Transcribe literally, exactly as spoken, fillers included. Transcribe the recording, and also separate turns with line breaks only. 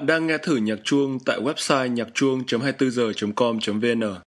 đang nghe thử nhạc chuông tại website nhạc chuông chấm hai mươi bốn giờ chấm com chấm vn.